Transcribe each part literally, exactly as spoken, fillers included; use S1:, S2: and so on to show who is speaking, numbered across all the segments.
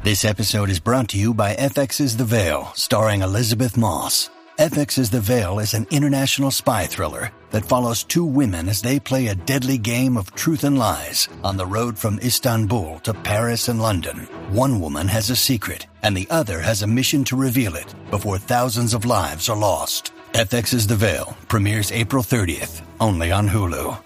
S1: This episode is brought to you by F X's The Veil, starring Elizabeth Moss. F X's The Veil is an international spy thriller that follows two women as they play a deadly game of truth and lies on the road from Istanbul to Paris and London. One woman has a secret, and the other has a mission to reveal it before thousands of lives are lost. F X's The Veil premieres April thirtieth, only on Hulu.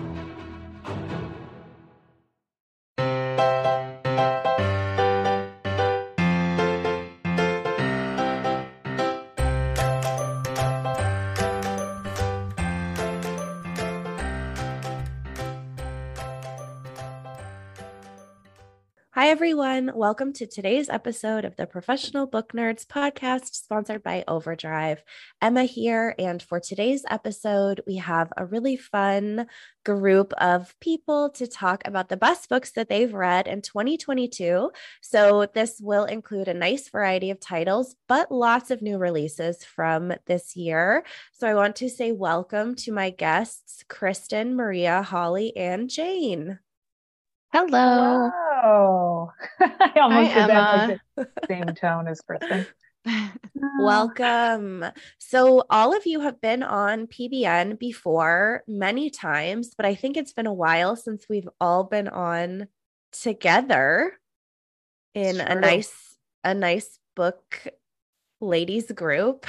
S2: Hi, everyone. Welcome to today's episode of the Professional Book Nerds podcast, sponsored by Overdrive. Emma here, and for today's episode, we have a really fun group of people to talk about the best books that they've read in twenty twenty-two. So this will include a nice variety of titles, but lots of new releases from this year. So I want to say welcome to my guests, Kristen, Maria, Holly, and Jane.
S3: Hello.
S4: Hello. I almost
S3: Hi,
S4: did
S3: Emma.
S4: that like the same tone as Kristen.
S2: Welcome. So all of you have been on P B N before many times, but I think it's been a while since we've all been on together in
S4: It's
S2: a
S4: true.
S2: nice, a nice book ladies group.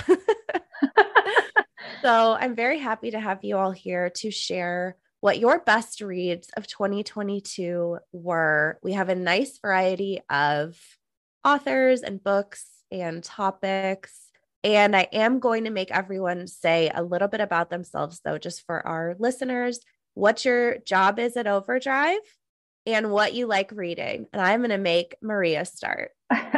S2: So I'm very happy to have you all here to share what your best reads of twenty twenty-two were. We have a nice variety of authors and books and topics. And I am going to make everyone say a little bit about themselves, though, just for our listeners, what your job is at Overdrive and what you like reading. And I'm going to make Maria start.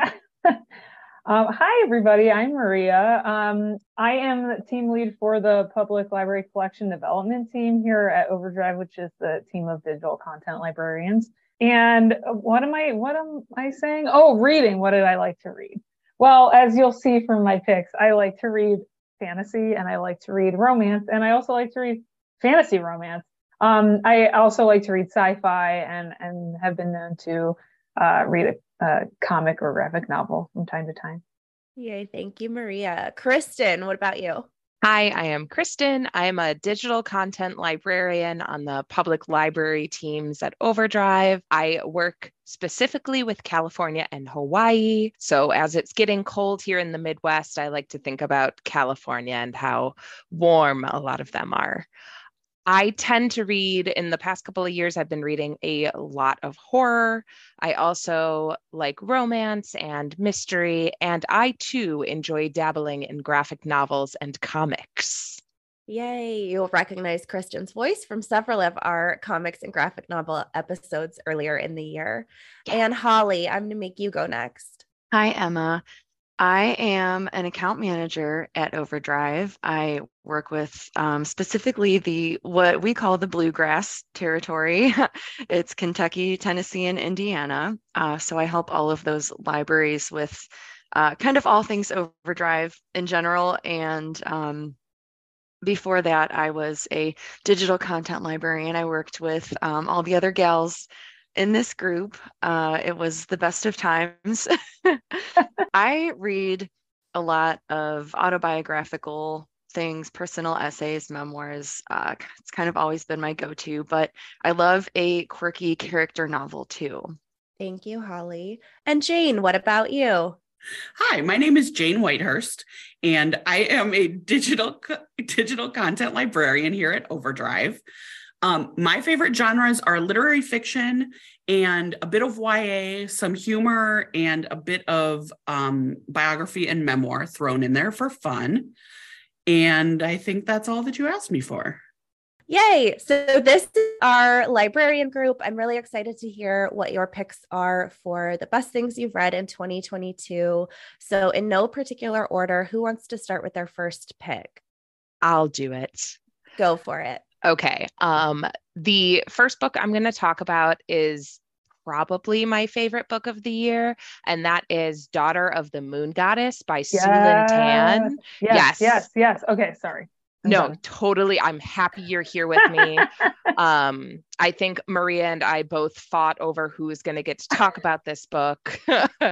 S4: Um, hi, everybody. I'm Maria. Um, I am the team lead for the Public Library Collection Development team here at Overdrive, which is the team of digital content librarians. And what am I, what am I saying? Oh, reading. What did I like to read? Well, as you'll see from my picks, I like to read fantasy and I like to read romance, and I also like to read fantasy romance. Um, I also like to read sci-fi and, and have been known to uh, read a a comic or graphic novel from time to time.
S2: Yay. Thank you, Maria. Kristen, what about you?
S3: Hi, I am Kristen. I am a digital content librarian on the public library teams at Overdrive. I work specifically with California and Hawaii. So as it's getting cold here in the Midwest, I like to think about California and how warm a lot of them are. I tend to read, in the past couple of years, I've been reading a lot of horror. I also like romance and mystery, and I too enjoy dabbling in graphic novels and comics.
S2: Yay. You'll recognize Kristen's voice from several of our comics and graphic novel episodes earlier in the year.
S3: Yeah.
S2: And Holly, I'm going to make you go next.
S5: Hi, Emma. I am an account manager at Overdrive. I work with um, specifically the what we call the bluegrass territory. It's Kentucky, Tennessee, and Indiana. Uh, so I help all of those libraries with uh, kind of all things Overdrive in general. And um, before that, I was a digital content librarian. I worked with um, all the other gals in this group. Uh, it was the best of times. I read a lot of autobiographical things, personal essays, memoirs. Uh, it's kind of always been my go-to, but I love a quirky character novel too.
S2: Thank you, Holly. And Jane, what about you?
S6: Hi, my name is Jane Whitehurst, and I am a digital co- digital content librarian here at Overdrive. Um, my favorite genres are literary fiction and a bit of Y A, some humor, and a bit of um, biography and memoir thrown in there for fun. And I think that's all that you asked me for.
S2: Yay. So this is our librarian group. I'm really excited to hear what your picks are for the best things you've read in twenty twenty-two. So in no particular order, who wants to start with their first pick?
S3: I'll do it.
S2: Go for it.
S3: Okay. Um, the first book I'm going to talk about is probably my favorite book of the year, and that is Daughter of the Moon Goddess by Sue Lynn Tan.
S4: Yes, yes, yes, yes. Okay, sorry.
S3: No,
S4: done.
S3: totally. I'm happy you're here with me. um, I think Maria and I both fought over who is going to get to talk about this book.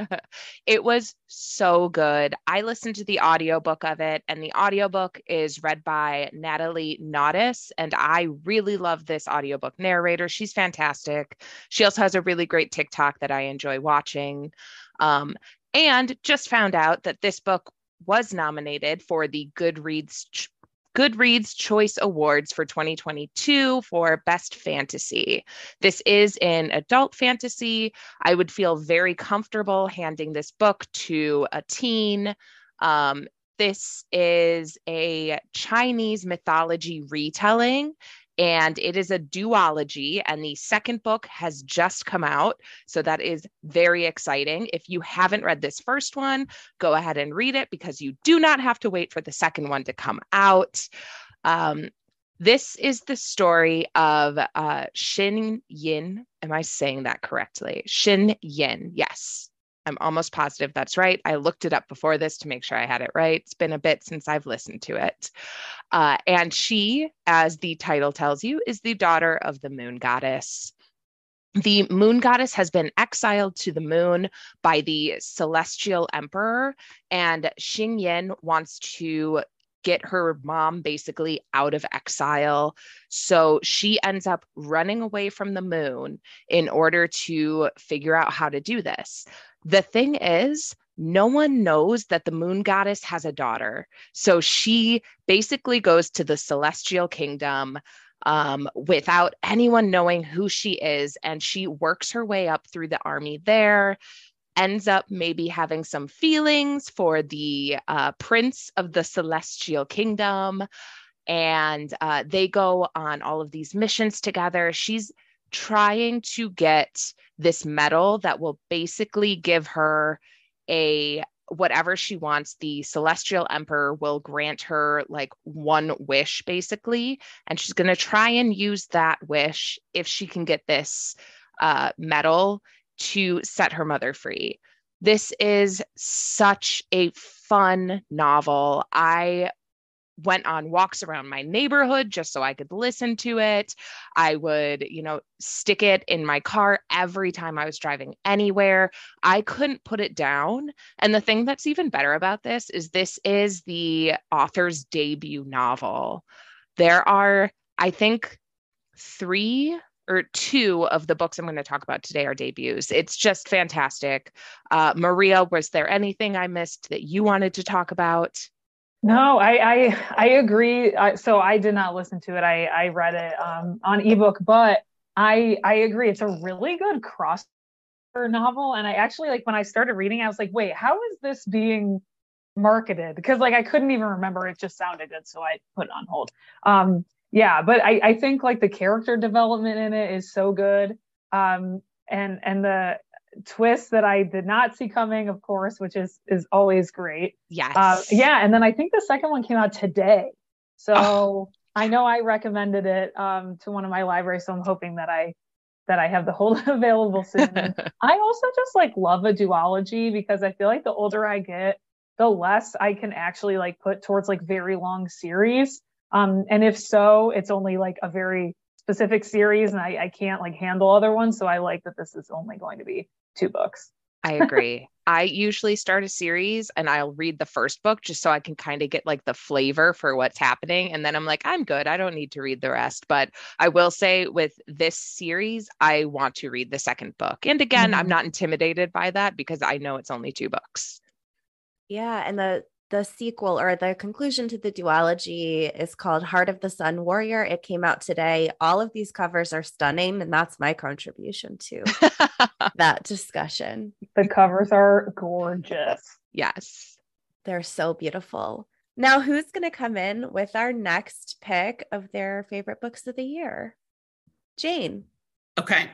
S3: It was so good. I listened to the audiobook of it, and the audiobook is read by Natalie Naudus, and I really love this audiobook narrator. She's fantastic. She also has a really great TikTok that I enjoy watching. Um, and just found out that this book was nominated for the Goodreads ch- Goodreads Choice Awards for twenty twenty-two for Best Fantasy. This is an adult fantasy. I would feel very comfortable handing this book to a teen. Um, this is a Chinese mythology retelling, and it is a duology, and the second book has just come out. So that is very exciting. If you haven't read this first one, go ahead and read it, because you do not have to wait for the second one to come out. Um, this is the story of uh, Xin Yin. Am I saying that correctly? Xin Yin. Yes. I'm almost positive that's right. I looked it up before this to make sure I had it right. It's been a bit since I've listened to it. Uh, and she, as the title tells you, is the daughter of the moon goddess. The moon goddess has been exiled to the moon by the celestial emperor, and Xing Yin wants to get her mom basically out of exile. So she ends up running away from the moon in order to figure out how to do this. The thing is, no one knows that the moon goddess has a daughter. So she basically goes to the celestial kingdom um, without anyone knowing who she is. And she works her way up through the army there, ends up maybe having some feelings for the uh, prince of the celestial kingdom. And uh, they go on all of these missions together. She's trying to get this medal that will basically give her a whatever she wants. The celestial emperor will grant her like one wish basically, and she's going to try and use that wish if she can get this uh, medal to set her mother free. This is such a fun novel. I went on walks around my neighborhood just so I could listen to it. I would, you know, stick it in my car every time I was driving anywhere. I couldn't put it down. And the thing that's even better about this is this is the author's debut novel. There are, I think, three or two of the books I'm going to talk about today are debuts. It's just fantastic. Uh, Maria, was there anything I missed that you wanted to talk about?
S4: No, I I, I agree. I, so I did not listen to it. I, I read it um, on ebook, but I I agree. It's a really good crossover novel. And I actually, like, when I started reading, I was like, wait, how is this being marketed? Because like I couldn't even remember. It just sounded good, so I put it on hold. Um, yeah, but I, I think like the character development in it is so good. Um, and and the twist that I did not see coming, of course, which is is always great.
S3: Yes.
S4: Uh, yeah, and then I think the second one came out today. So oh. I know I recommended it um, to one of my libraries, so I'm hoping that I that I have the whole available soon. I also just like love a duology because I feel like the older I get, the less I can actually like put towards like very long series. Um, and if so, it's only like a very specific series, and I, I can't like handle other ones. So I like that this is only going to be two books.
S3: I agree. I usually start a series and I'll read the first book just so I can kind of get like the flavor for what's happening. And then I'm like, I'm good. I don't need to read the rest. But I will say with this series, I want to read the second book. And again, mm-hmm. I'm not intimidated by that because I know it's only two books.
S2: Yeah. And the The sequel or the conclusion to the duology is called Heart of the Sun Warrior. It came out today. All of these covers are stunning, and that's my contribution to that discussion.
S4: The covers are gorgeous.
S3: Yes.
S2: They're so beautiful. Now, who's going to come in with our next pick of their favorite books of the year? Jane.
S6: Okay.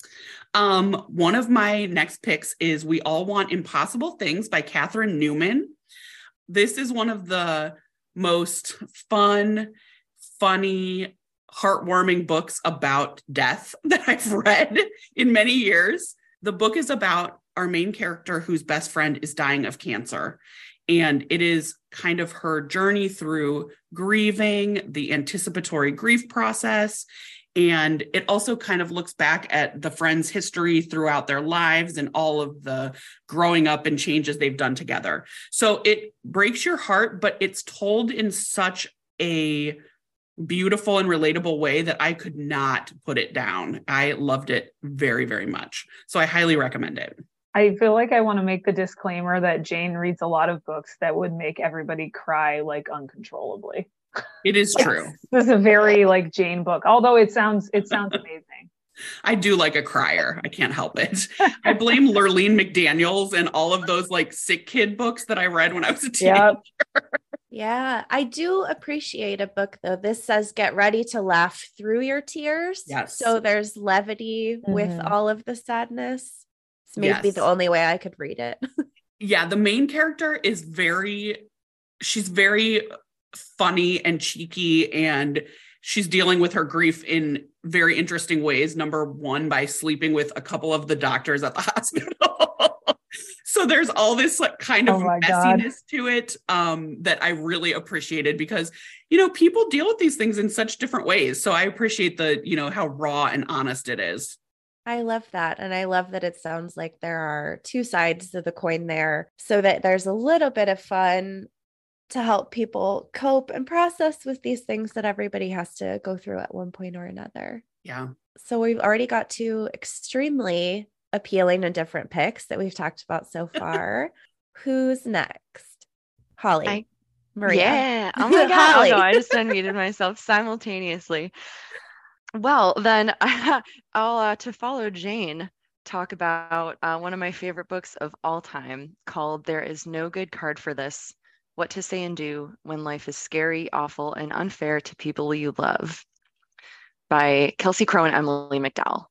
S6: Um, one of my next picks is We All Want Impossible Things by Catherine Newman. This is one of the most fun, funny, heartwarming books about death that I've read in many years. The book is about our main character whose best friend is dying of cancer. And it is kind of her journey through grieving, the anticipatory grief process. And it also kind of looks back at the friends' history throughout their lives and all of the growing up and changes they've done together. So it breaks your heart, but it's told in such a beautiful and relatable way that I could not put it down. I loved it very, very much. So I highly recommend it.
S4: I feel like I want to make the disclaimer that Jane reads a lot of books that would make everybody cry like uncontrollably.
S6: It is true.
S4: This is a very like Jane book, although it sounds it sounds amazing.
S6: I do like a crier. I can't help it. I blame Lurleen McDaniels and all of those like sick kid books that I read when I was a teenager.
S4: Yep.
S2: Yeah, I do appreciate a book though. This says get ready to laugh through your tears.
S6: Yes.
S2: So there's levity mm-hmm. with all of the sadness. It's maybe yes. the only way I could read it.
S6: Yeah, the main character is very, she's very funny and cheeky, and she's dealing with her grief in very interesting ways. Number one, by sleeping with a couple of the doctors at the hospital. So there's all this like kind of oh messiness God. to it um, that I really appreciated because, you know, people deal with these things in such different ways. So I appreciate the, you know, how raw and honest it is.
S2: I love that. And I love that it sounds like there are two sides to the coin there, so that there's a little bit of fun to help people cope and process with these things that everybody has to go through at one point or another.
S6: Yeah.
S2: So we've already got two extremely appealing and different picks that we've talked about so far. Who's next? Holly.
S5: I,
S2: Maria.
S5: Yeah. Oh my God. Oh, no, I just unmuted myself simultaneously. Well, then I'll, uh, to follow Jane, talk about uh, one of my favorite books of all time called There Is No Good Card for This: What to Say and Do When Life is Scary, Awful, and Unfair to People You Love, by Kelsey Crowe and Emily McDowell.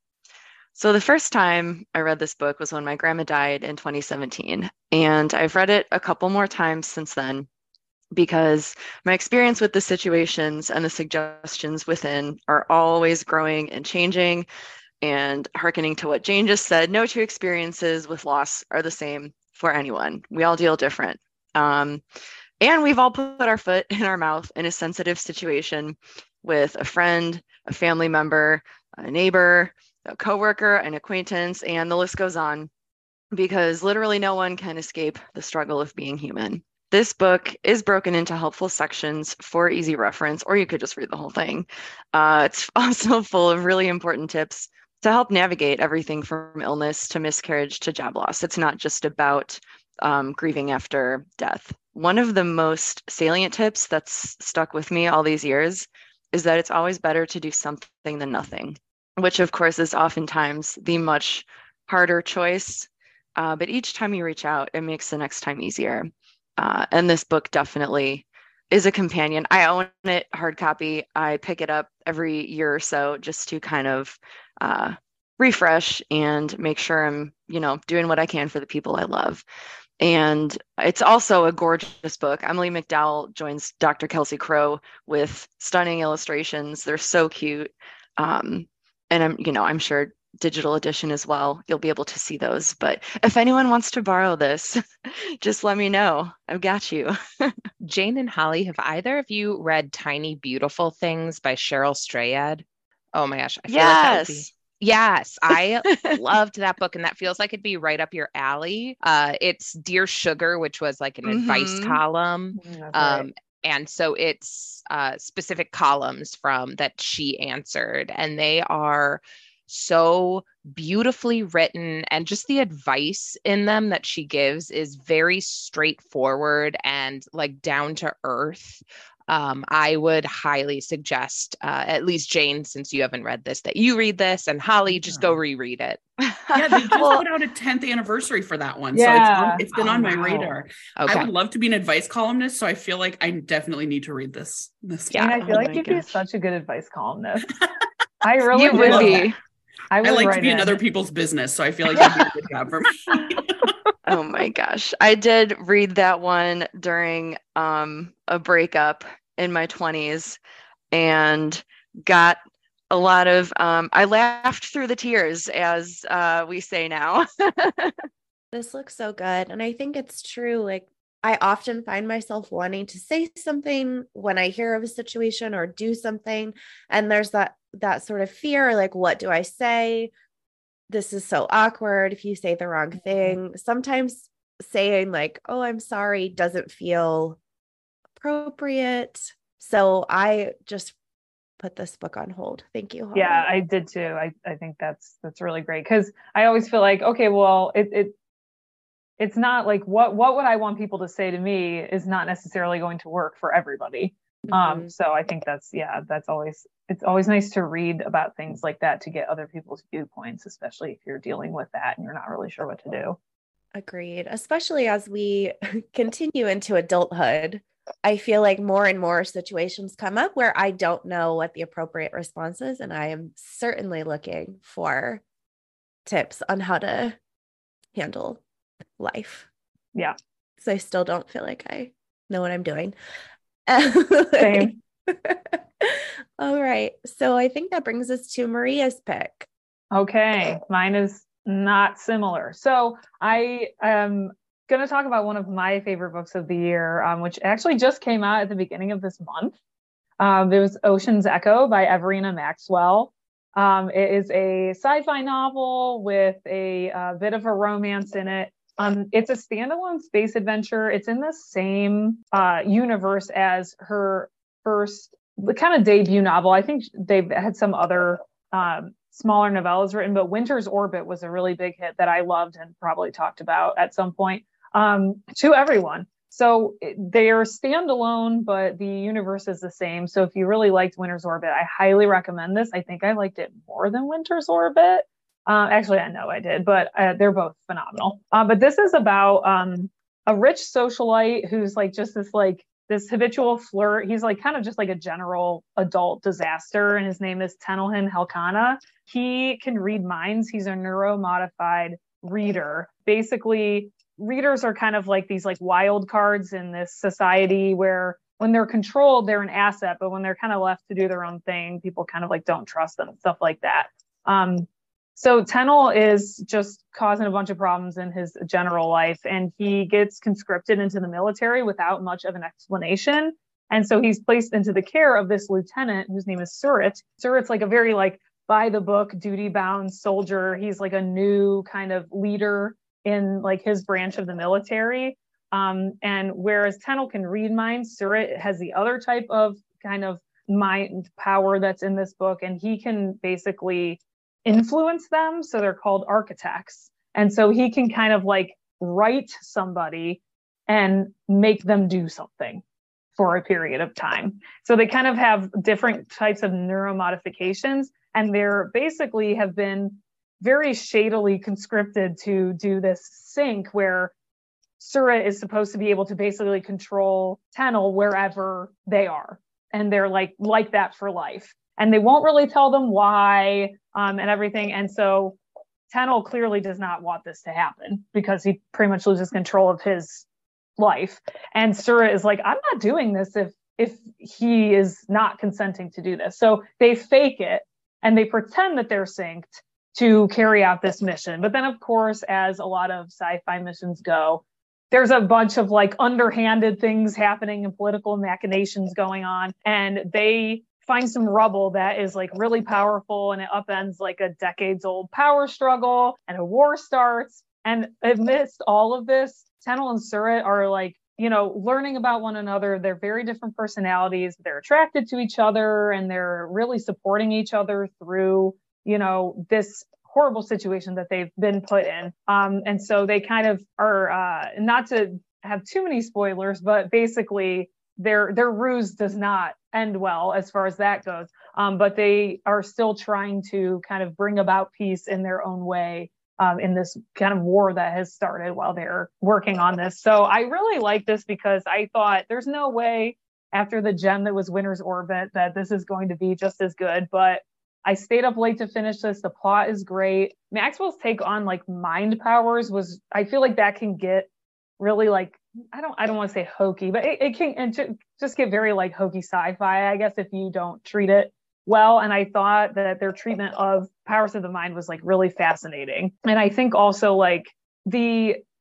S5: So the first time I read this book was when my grandma died in twenty seventeen, and I've read it a couple more times since then because my experience with the situations and the suggestions within are always growing and changing. And hearkening to what Jane just said, no two experiences with loss are the same for anyone. We all deal different. Um, and we've all put our foot in our mouth in a sensitive situation with a friend, a family member, a neighbor, a coworker, an acquaintance, and the list goes on, because literally no one can escape the struggle of being human. This book is broken into helpful sections for easy reference, or you could just read the whole thing. Uh, it's also full of really important tips to help navigate everything from illness to miscarriage to job loss. It's not just about um, grieving after death. One of the most salient tips that's stuck with me all these years is that it's always better to do something than nothing, which of course is oftentimes the much harder choice. Uh, but each time you reach out, it makes the next time easier. Uh, and this book definitely is a companion. I own it hard copy. I pick it up every year or so just to kind of uh, refresh and make sure I'm, you know, doing what I can for the people I love. And it's also a gorgeous book. Emily McDowell joins Doctor Kelsey Crowe with stunning illustrations. They're so cute. Um, and I'm, you know, I'm sure digital edition as well, you'll be able to see those. But if anyone wants to borrow this, just let me know. I've got you.
S3: Jane and Holly, have either of you read Tiny Beautiful Things by Cheryl Strayed? Oh my gosh. I feel
S5: yes.
S3: like that would be Yes, I loved that book, and that feels like it'd be right up your alley. Uh, it's Dear Sugar, which was like an mm-hmm. advice column.
S4: That's
S3: um,
S4: right.
S3: And so it's uh, specific columns from that she answered, and they are so beautifully written, and just the advice in them that she gives is very straightforward and like down to earth. Um, I would highly suggest, uh, at least Jane, since you haven't read this, that you read this, and Holly, just go reread it.
S6: Yeah, they just well, put out a tenth anniversary for that one.
S4: Yeah.
S6: So it's, on, it's been
S3: oh,
S6: on my
S3: wow.
S6: radar.
S3: Okay.
S6: I would love to be an advice columnist, so I feel like I definitely need to read this. this
S3: Yeah.
S4: And I feel
S5: oh
S4: like you'd
S5: gosh.
S4: be such a good advice columnist. I really
S5: You would be.
S4: I,
S6: I like to be
S4: in
S6: in other people's business, so I feel like that'd be a good job for me.
S5: Oh my gosh. I did read that one during um, a breakup in my twenties and got a lot of, um, I laughed through the tears, as uh, we say now.
S2: This looks so good. And I think it's true. Like, I often find myself wanting to say something when I hear of a situation or do something. And there's that, that sort of fear, like, what do I say? This is so awkward if you say the wrong thing. Sometimes saying like, oh, I'm sorry doesn't feel appropriate. So I just put this book on hold. Thank you, Holly.
S4: Yeah, I did too. I, I think that's that's really great, because I always feel like, okay, well, it it it's not like what what would I want people to say to me is not necessarily going to work for everybody. Mm-hmm. Um, so I think that's yeah, that's always it's always nice to read about things like that to get other people's viewpoints, especially if you're dealing with that and you're not really sure what to do.
S2: Agreed. Especially as we continue into adulthood, I feel like more and more situations come up where I don't know what the appropriate response is. And I am certainly looking for tips on how to handle life.
S4: Yeah.
S2: So I still don't feel like I know what I'm doing.
S4: Same.
S2: All right. So I think that brings us to Maria's pick.
S4: Okay. Mine is not similar. So I am going to talk about one of my favorite books of the year, um, which actually just came out at the beginning of this month. Um, it was Ocean's Echo by Everina Maxwell. Um, it is a sci-fi novel with a, a bit of a romance in it. Um, it's a standalone space adventure. It's in the same uh, universe as her first kind of debut novel. I think they've had some other um, smaller novellas written, but Winter's Orbit was a really big hit that I loved and probably talked about at some point um, to everyone. So they are standalone, but the universe is the same. So if you really liked Winter's Orbit, I highly recommend this. I think I liked it more than Winter's Orbit. Uh, actually, I know I did, but uh, they're both phenomenal. Uh, but this is about um, a rich socialite who's like just this like this habitual flirt. He's like kind of just like a general adult disaster, and his name is Tenelhin Helkana. He can read minds. He's a neuromodified reader. Basically, readers are kind of like these like wild cards in this society where when they're controlled, they're an asset, but when they're kind of left to do their own thing, people kind of like don't trust them, stuff like that. Um, So Tenel is just causing a bunch of problems in his general life, and he gets conscripted into the military without much of an explanation. And so he's placed into the care of this lieutenant whose name is Surrit. Surrit's like a very like by the book, duty bound soldier. He's like a new kind of leader in like his branch of the military. Um, and whereas Tenel can read minds, Surrit has the other type of kind of mind power that's in this book, and he can basically influence them. So they're called architects. And so he can kind of like write somebody and make them do something for a period of time. So they kind of have different types of neuromodifications, and they're basically have been very shadily conscripted to do this sync where Surrit is supposed to be able to basically control Tenel wherever they are. And they're like, like that for life. And they won't really tell them why um, and everything. And so Tenel clearly does not want this to happen because he pretty much loses control of his life. And Surrit is like, I'm not doing this if if he is not consenting to do this. So they fake it and they pretend that they're synced to carry out this mission. But then, of course, as a lot of sci-fi missions go, there's a bunch of like underhanded things happening and political machinations going on. And they find some rubble that is like really powerful, and it upends like a decades old power struggle, and a war starts. And amidst all of this, Tenel and Surrit are like, you know, learning about one another. They're very different personalities. They're attracted to each other, and they're really supporting each other through, you know, this horrible situation that they've been put in. Um, and so they kind of are, uh, not to have too many spoilers, but basically their their ruse does not end well as far as that goes. Um, but they are still trying to kind of bring about peace in their own way um, in this kind of war that has started while they're working on this. So I really like this because I thought there's no way after the gem that was Winter's Orbit that this is going to be just as good. But I stayed up late to finish this. The plot is great. Maxwell's take on like mind powers was, I feel like that can get really like, I don't I don't want to say hokey, but it, it can and just get very like hokey sci-fi, I guess, if you don't treat it well. And I thought that their treatment of powers of the mind was like really fascinating. And I think also like the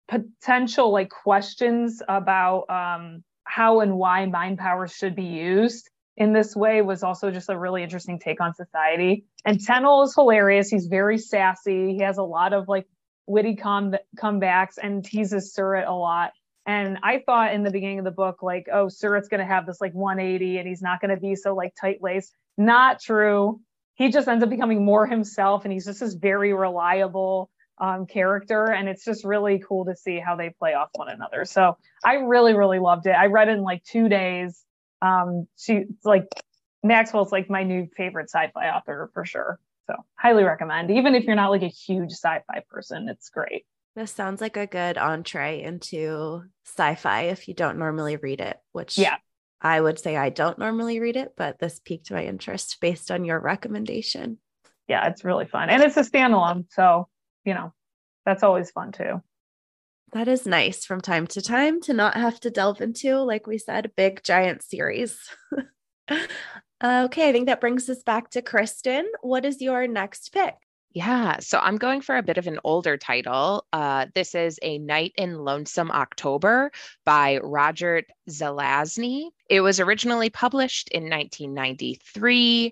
S4: potential like questions about um, how and why mind powers should be used in this way was also just a really interesting take on society. And Tennille is hilarious. He's very sassy. He has a lot of like witty com- comebacks and teases Surratt a lot. And I thought in the beginning of the book, like, oh, Surratt's going to have this like one eighty and he's not going to be so like tight-laced. Not true. He just ends up becoming more himself, and he's just this very reliable um, character. And it's just really cool to see how they play off one another. So I really, really loved it. I read it in like two days. Um, she like Maxwell's like my new favorite sci-fi author for sure. So highly recommend. Even if you're not like a huge sci-fi person, it's great.
S2: This sounds like a good entree into sci-fi if you don't normally read it, which
S4: yeah,
S2: I would say I don't normally read it, but this piqued my interest based on your recommendation.
S4: Yeah, it's really fun. And it's a standalone. So, you know, that's always fun too.
S2: That is nice from time to time to not have to delve into, like we said, a big giant series. Okay, I think that brings us back to Kristen. What is your next pick?
S3: Yeah, so I'm going for a bit of an older title. Uh, this is A Night in Lonesome October by Roger Zelazny. It was originally published in nineteen ninety-three,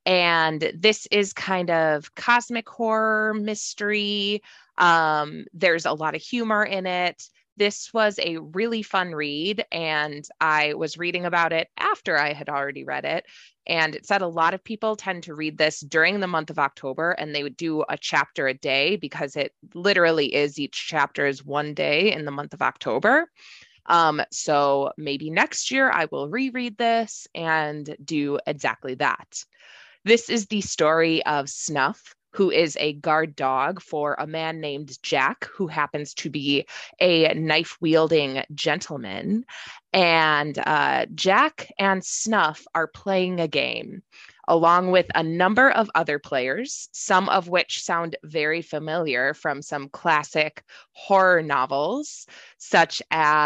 S3: and this is kind of cosmic horror mystery. Um, there's a lot of humor in it. This was a really fun read, and I was reading about it after I had already read it. And it said a lot of people tend to read this during the month of October, and they would do a chapter a day because it literally is, each chapter is one day in the month of October. Um, so maybe next year I will reread this and do exactly that. This is the story of Snuff, who is a guard dog for a man named Jack, who happens to be a knife-wielding gentleman. And uh, Jack and Snuff are playing a game, along with a number of other players, some of which sound very familiar from some classic horror novels, such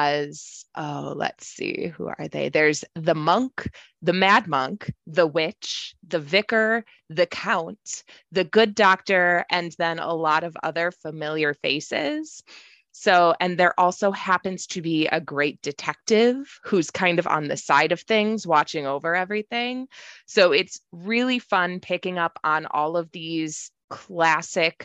S3: as, oh, let's see, who are they? There's the monk, the mad monk, the witch, the vicar, the count, the good doctor, and then a lot of other familiar faces. So, and there also happens to be a great detective who's kind of on the side of things, watching over everything. So it's really fun picking up on all of these classic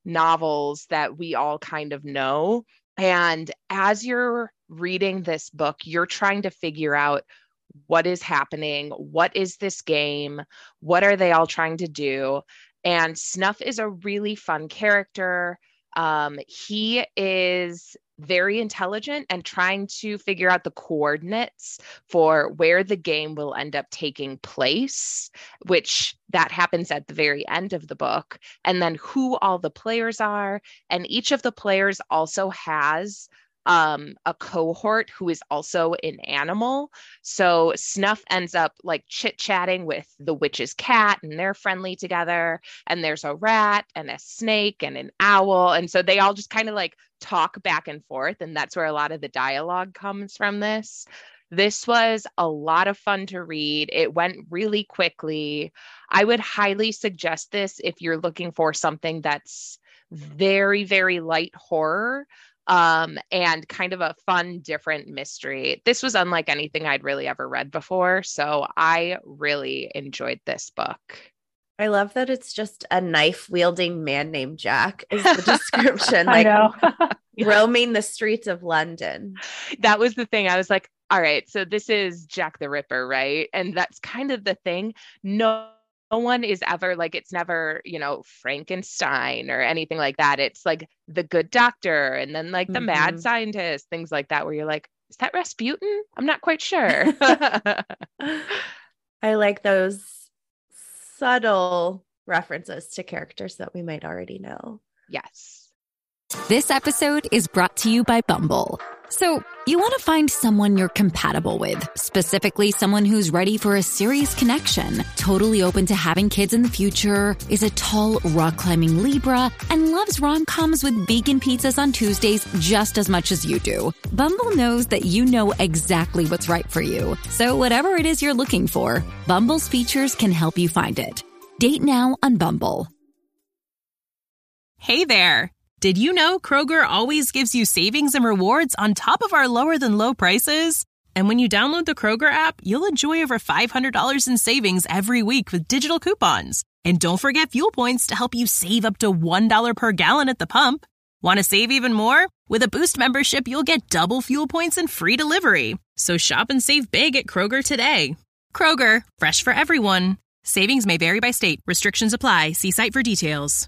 S3: novels that we all kind of know. And as you're reading this book, you're trying to figure out what is happening, what is this game, what are they all trying to do? And Snuff is a really fun character. Um, he is very intelligent and trying to figure out the coordinates for where the game will end up taking place, which that happens at the very end of the book, and then who all the players are. And each of the players also has um, a cohort who is also an animal. So Snuff ends up like chit-chatting with the witch's cat, and they're friendly together. And there's a rat and a snake and an owl. And so they all just kind of like talk back and forth. And that's where a lot of the dialogue comes from this. This was a lot of fun to read. It went really quickly. I would highly suggest this if you're looking for something that's very, very light horror. Um, and kind of a fun, different mystery. This was unlike anything I'd really ever read before. So I really enjoyed this book.
S2: I love that it's just a knife wielding man named Jack is the description.
S4: I
S2: like
S4: know.
S2: roaming the streets of London.
S3: That was the thing. I was like, all right, so this is Jack the Ripper, right? And that's kind of the thing. No No one is ever like, it's never, you know, Frankenstein or anything like that. It's like the good doctor and then like the mm-hmm. mad scientist, things like that, where you're like, is that Rasputin? I'm not quite sure.
S2: I like those subtle references to characters that we might already know.
S3: Yes.
S7: This episode is brought to you by Bumble. So, you want to find someone you're compatible with, specifically someone who's ready for a serious connection, totally open to having kids in the future, is a tall, rock-climbing Libra, and loves rom-coms with vegan pizzas on Tuesdays just as much as you do. Bumble knows that you know exactly what's right for you. So, whatever it is you're looking for, Bumble's features can help you find it. Date now on Bumble.
S8: Hey there. Did you know Kroger always gives you savings and rewards on top of our lower than low prices? And when you download the Kroger app, you'll enjoy over five hundred dollars in savings every week with digital coupons. And don't forget fuel points to help you save up to one dollar per gallon at the pump. Want to save even more? With a Boost membership, you'll get double fuel points and free delivery. So shop and save big at Kroger today. Kroger, fresh for everyone. Savings may vary by state. Restrictions apply. See site for details.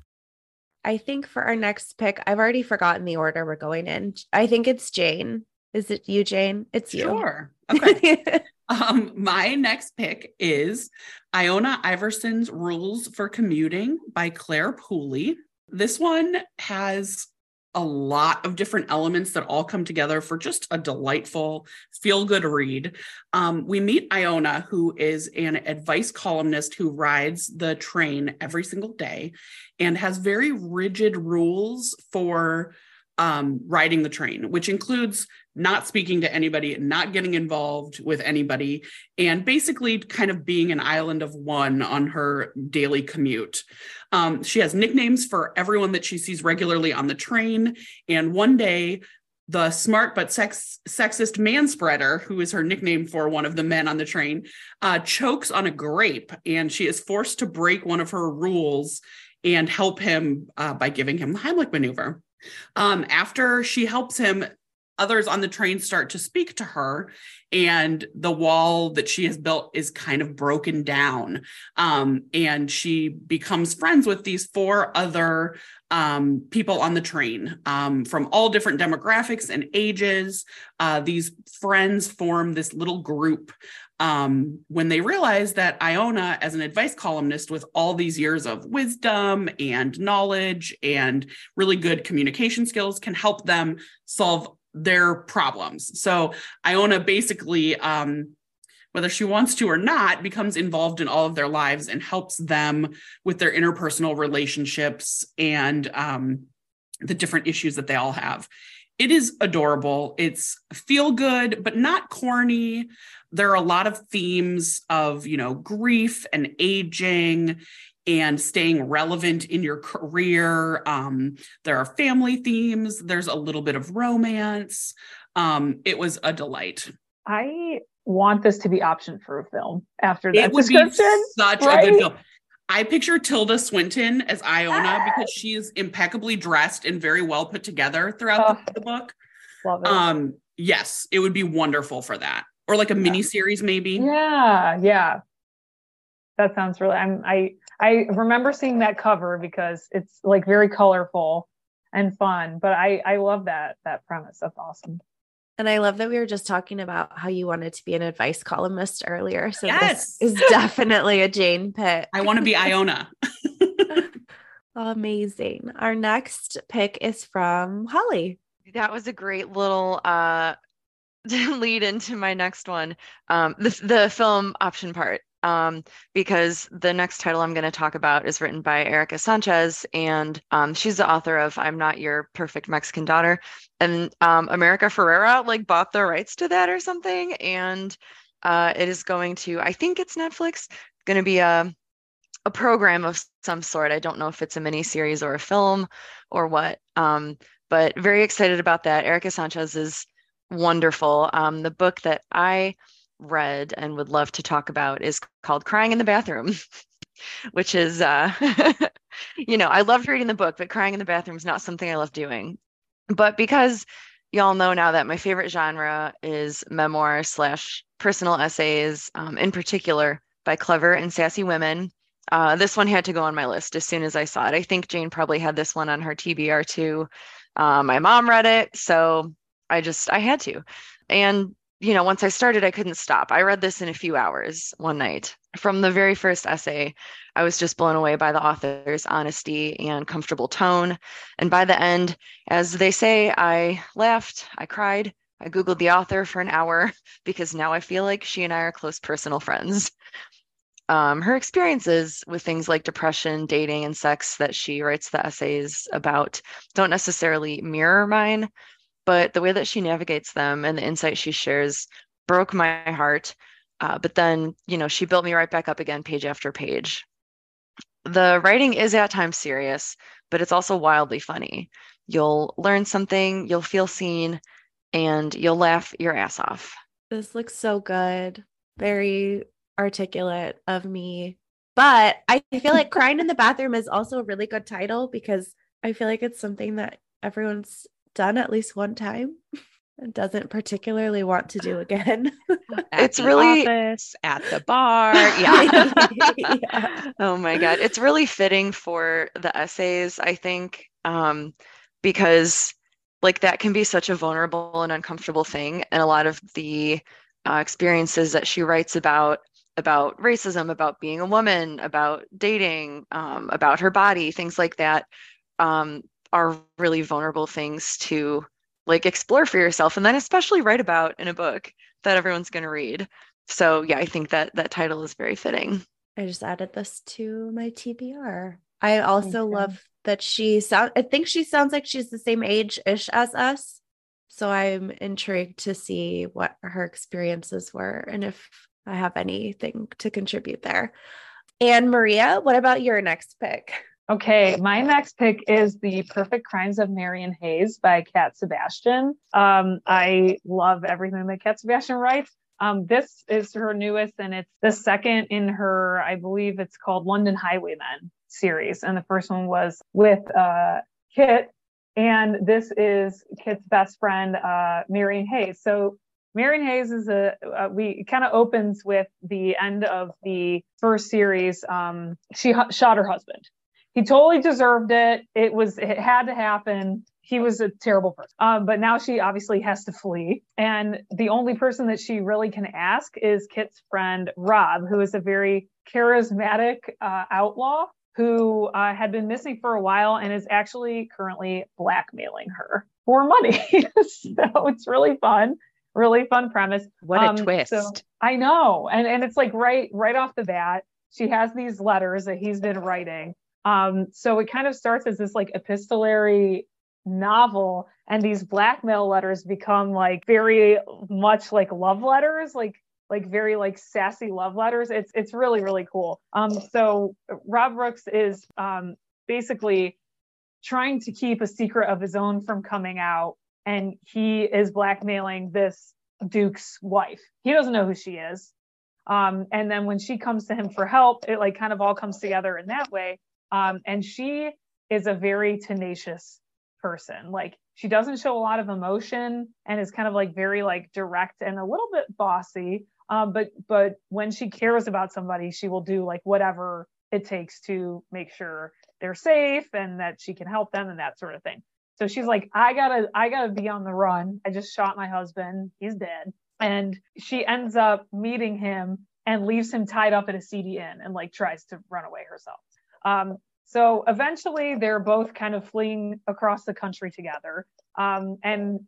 S2: I think for our next pick, I've already forgotten the order we're going in. I think it's Jane. Is it you, Jane? It's you.
S6: Sure. Okay. um, my next pick is Iona Iverson's Rules for Commuting by Claire Pooley. This one has a lot of different elements that all come together for just a delightful, feel-good read. Um, we meet Iona, who is an advice columnist who rides the train every single day and has very rigid rules for um, riding the train, which includes not speaking to anybody, not getting involved with anybody, and basically kind of being an island of one on her daily commute. Um, she has nicknames for everyone that she sees regularly on the train. And one day, the smart but sex, sexist manspreader, who is her nickname for one of the men on the train, uh, chokes on a grape, and she is forced to break one of her rules and help him uh, by giving him the Heimlich maneuver. Um, after she helps him, others on the train start to speak to her, and the wall that she has built is kind of broken down. Um, and she becomes friends with these four other um, people on the train um, from all different demographics and ages. Uh, these friends form this little group um, when they realize that Iona, as an advice columnist with all these years of wisdom and knowledge and really good communication skills, can help them solve their problems. So Iona basically, um, whether she wants to or not, becomes involved in all of their lives and helps them with their interpersonal relationships and um, the different issues that they all have. It is adorable. It's feel good, but not corny. There are a lot of themes of, you know, grief and aging and staying relevant in your career. Um, there are family themes. There's a little bit of romance. Um, it was a delight.
S4: I want this to be optioned for a film after that
S6: it would
S4: description.
S6: Be such
S4: right?
S6: a good film. I picture Tilda Swinton as Iona because she is impeccably dressed and very well put together throughout
S4: Oh,
S6: the, the book.
S4: Love it.
S6: Um, yes, it would be wonderful for that. Or like a
S4: Yeah.
S6: mini series, maybe.
S4: Yeah, yeah. That sounds really, I'm, I, I remember seeing that cover because it's like very colorful and fun, but I, I love that, that premise. That's awesome.
S2: And I love that we were just talking about how you wanted to be an advice columnist earlier. So
S6: Yes.
S2: this is definitely a Jane pick.
S6: I want to be Iona.
S2: Amazing. Our next pick is from Holly.
S5: That was a great little uh, lead into my next one, um, the, the film option part, um, because the next title I'm going to talk about is written by Erica Sanchez, and um, she's the author of I'm Not Your Perfect Mexican Daughter. And um, America Ferrera like bought the rights to that or something, and uh, it is going to, I think it's Netflix, going to be a a program of some sort. I don't know if it's a mini series or a film or what, um, but very excited about that. Erica Sanchez is wonderful. Um, the book that I read and would love to talk about is called Crying in the Bathroom, which is, uh, you know, I loved reading the book, but crying in the bathroom is not something I love doing. But because y'all know now that my favorite genre is memoir slash personal essays, um, in particular by clever and sassy women, Uh, this one had to go on my list as soon as I saw it. I think Jane probably had this one on her T B R too. Uh, my mom read it, so I just, I had to. And, you know, once I started, I couldn't stop. I read this in a few hours one night. From the very first essay, I was just blown away by the author's honesty and comfortable tone. And by the end, as they say, I laughed, I cried, I Googled the author for an hour because now I feel like she and I are close personal friends. Um, her experiences with things like depression, dating, and sex that she writes the essays about don't necessarily mirror mine, but the way that she navigates them and the insight she shares broke my heart. Uh, but then, you know, she built me right back up again, page after page. The writing is at times serious, but it's also wildly funny. You'll learn something, you'll feel seen, and you'll laugh your ass off.
S2: This looks so good. Very articulate of me. But I feel like Crying in the Bathroom is also a really good title because I feel like it's something that everyone's done at least one time and doesn't particularly want to do again.
S3: At
S5: It's
S3: the
S5: really
S3: office, at the bar. Yeah.
S2: Yeah.
S5: Oh my God. It's really fitting for the essays, I think, um, because like that can be such a vulnerable and uncomfortable thing. And a lot of the uh, experiences that she writes about, about racism, about being a woman, about dating, um, about her body, things like that, um, are really vulnerable things to like explore for yourself. And then especially write about in a book that everyone's going to read. So yeah, I think that that title is very fitting.
S2: I just added this to my T B R. I also
S4: Okay.
S2: love that she sound I think she sounds like she's the same age-ish as us. So I'm intrigued to see what her experiences were and if I have anything to contribute there. And Maria, what about your next pick?
S4: Okay, my next pick is The Perfect Crimes of Marion Hayes by Cat Sebastian. Um, I love everything that Cat Sebastian writes. Um, this is her newest, and it's the second in her, I believe it's called London Highwaymen series. And the first one was with uh, Kit, and this is Kit's best friend, uh, Marion Hayes. So Marion Hayes is a, uh, we it kind of opens with the end of the first series. Um, she hu- shot her husband. He totally deserved it. It was, it had to happen. He was a terrible person. Um, but now she obviously has to flee. And the only person that she really can ask is Kit's friend, Rob, who is a very charismatic uh, outlaw who uh, had been missing for a while and is actually currently blackmailing her for money. So it's really fun, really fun premise.
S3: What a
S4: Um,
S3: twist.
S4: So, I know. And, and it's like right, right off the bat, she has these letters that he's been writing. Um, so it kind of starts as this like epistolary novel, and these blackmail letters become like very much like love letters, like like very like sassy love letters. It's it's really, really cool. Um, so Rob Brooks is um, basically trying to keep a secret of his own from coming out, and he is blackmailing this Duke's wife. He doesn't know who she is. Um, and then when she comes to him for help, it like kind of all comes together in that way. Um, and she is a very tenacious person. Like she doesn't show a lot of emotion and is kind of like very like direct and a little bit bossy. Um, but but when she cares about somebody, she will do like whatever it takes to make sure they're safe and that she can help them and that sort of thing. So she's like, I gotta I gotta be on the run. I just shot my husband. He's dead. And she ends up meeting him and leaves him tied up at a seedy inn and like tries to run away herself. Um, so eventually they're both kind of fleeing across the country together. Um, and,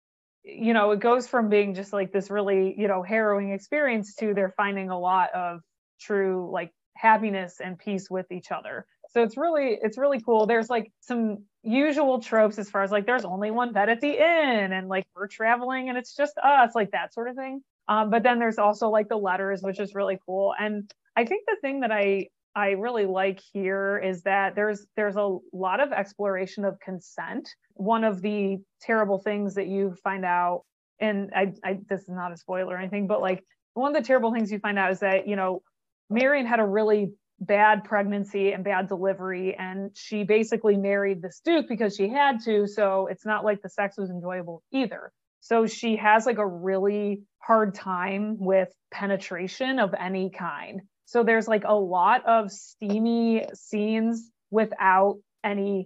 S4: you know, it goes from being just like this really, you know, harrowing experience to they're finding a lot of true like happiness and peace with each other. So it's really, it's really cool. There's like some usual tropes as far as like, there's only one bed at the inn and like we're traveling and it's just us, like that sort of thing. Um, but then there's also like the letters, which is really cool. And I think the thing that I, I really like here is that there's there's a lot of exploration of consent. One of the terrible things that you find out, and I, I this is not a spoiler or anything, but like one of the terrible things you find out is that, you know, Marion had a really bad pregnancy and bad delivery, and she basically married this Duke because she had to. So it's not like the sex was enjoyable either. So she has like a really hard time with penetration of any kind. So there's like a lot of steamy scenes without any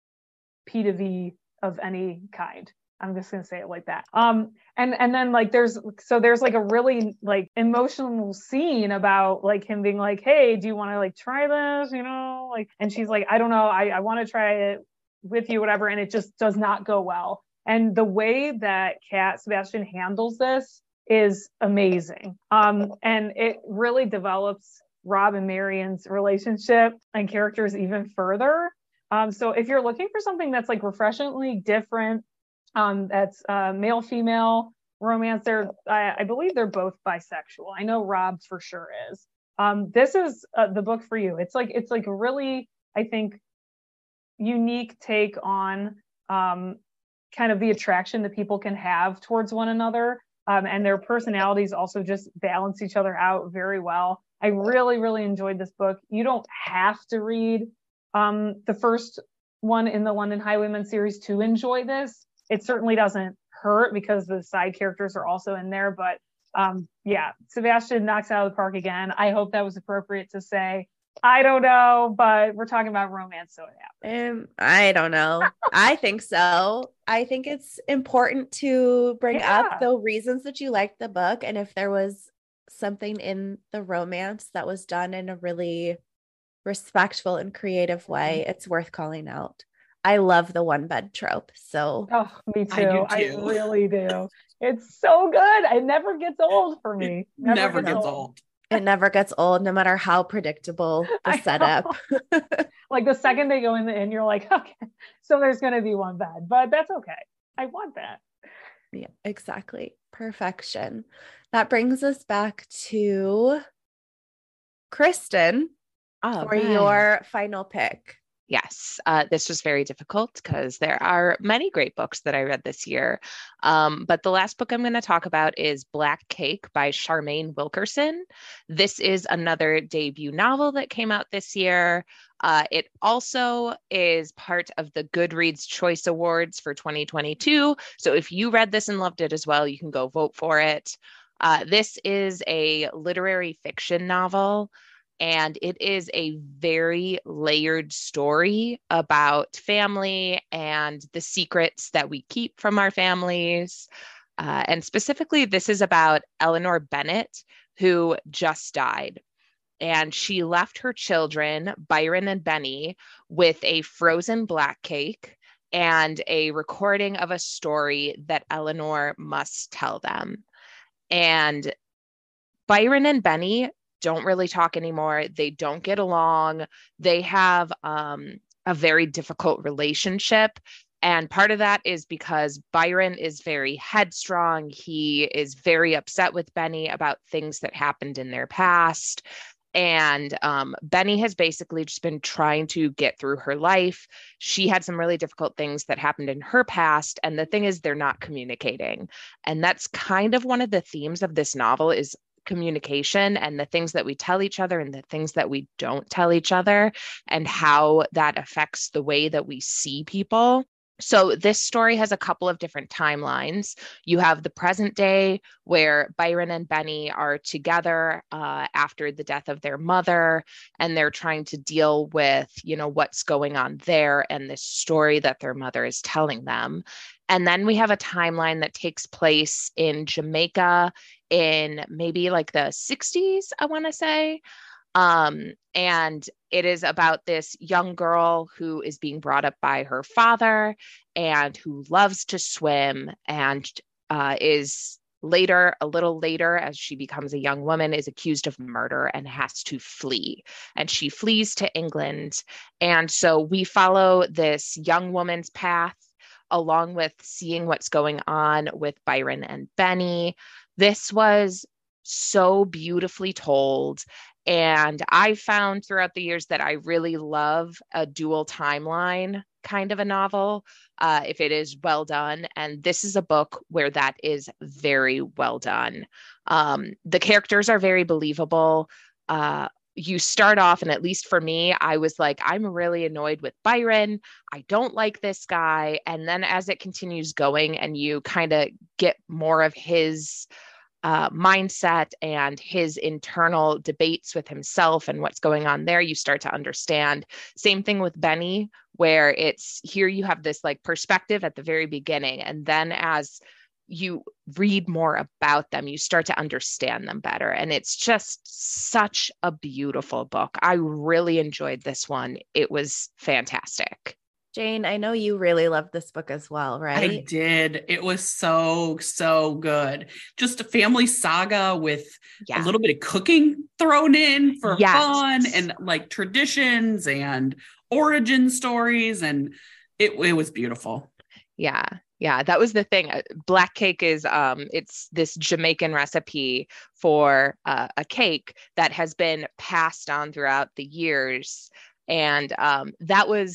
S4: P to V of any kind. I'm just going to say it like that. Um, and, and then like, there's, so there's like a really like emotional scene about like him being like, hey, do you want to like try this? You know, like, and she's like, I don't know. I, I want to try it with you, whatever. And it just does not go well. And the way that Cat Sebastian handles this is amazing. Um, and it really develops Rob and Marion's relationship and characters even further. Um, so if you're looking for something that's like refreshingly different, um, that's uh, male-female romance, they're, I, I believe they're both bisexual. I know Rob for sure is. Um, this is uh, the book for you. It's like, it's like a really, I think, unique take on um, kind of the attraction that people can have towards one another. Um, and their personalities also just balance each other out very well. I really, really enjoyed this book. You don't have to read um, the first one in the London Highwaymen series to enjoy this. It certainly doesn't hurt because the side characters are also in there. But um, yeah, Sebastian knocks it out of the park again. I hope that was appropriate to say. I don't know, but we're talking about romance, so it happens.
S2: Um, I don't know. I think so. I think it's important to bring
S4: Yeah.
S2: up the reasons that you liked the book. And if there was something in the romance that was done in a really respectful and creative way, it's worth calling out. I love the one bed trope. So
S4: Oh, me too.
S6: I do
S4: I,
S6: too.
S4: really do. It's so good. It never gets old for me.
S6: Never, never gets old.
S2: it never gets old, no matter how predictable
S4: I
S2: the
S4: know.
S2: setup.
S4: Like the second they go in the inn, you're like, okay, so there's going to be one bed, but that's okay. I want that.
S2: Yeah, exactly. Perfection. That brings us back to Kristen
S3: All
S2: for
S3: right.
S2: your final pick.
S3: Yes, uh, this was very difficult because there are many great books that I read this year. Um, but the last book I'm going to talk about is Black Cake by Charmaine Wilkerson. This is another debut novel that came out this year. Uh, it also is part of the Goodreads Choice Awards for twenty twenty-two. So if you read this and loved it as well, you can go vote for it. Uh, this is a literary fiction novel. And it is a very layered story about family and the secrets that we keep from our families. Uh, and specifically, this is about Eleanor Bennett, who just died. And she left her children, Byron and Benny, with a frozen black cake and a recording of a story that Eleanor must tell them. And Byron and Benny don't really talk anymore. They don't get along. They have um, a very difficult relationship. And part of that is because Byron is very headstrong. He is very upset with Benny about things that happened in their past. And um, Benny has basically just been trying to get through her life. She had some really difficult things that happened in her past. And the thing is, they're not communicating. And that's kind of one of the themes of this novel is communication and the things that we tell each other and the things that we don't tell each other and how that affects the way that we see people. So this story has a couple of different timelines. You have the present day where Byron and Benny are together uh, after the death of their mother, and they're trying to deal with, you know, what's going on there and this story that their mother is telling them. And then we have a timeline that takes place in Jamaica in maybe like the sixties, I want to say. Um, and it is about this young girl who is being brought up by her father and who loves to swim and uh, is later, a little later, as she becomes a young woman, is accused of murder and has to flee. And she flees to England. And so we follow this young woman's path along with seeing what's going on with Byron and Benny. This was so beautifully told. And I found throughout the years that I really love a dual timeline kind of a novel, uh, if it is well done. And this is a book where that is very well done. Um, the characters are very believable. Uh, you start off, and at least for me, I was like, I'm really annoyed with Byron. I don't like this guy. And then as it continues going and you kind of get more of his Uh, mindset and his internal debates with himself and what's going on there, you start to understand. Same thing with Benny, where it's here you have this like perspective at the very beginning, and then as you read more about them, you start to understand them better. And it's just such a beautiful book. I really enjoyed this one. It was fantastic.
S2: Jane, I know you really loved this book as well, right?
S6: I did. It was so, so good. Just a family saga with
S3: Yeah.
S6: a little bit of cooking thrown in for
S3: Yes.
S6: fun and like traditions and origin stories. And it, it was beautiful.
S3: Yeah. Yeah, that was the thing. Uh, Black cake is um it's this Jamaican recipe for uh, a cake that has been passed on throughout the years. And um, that was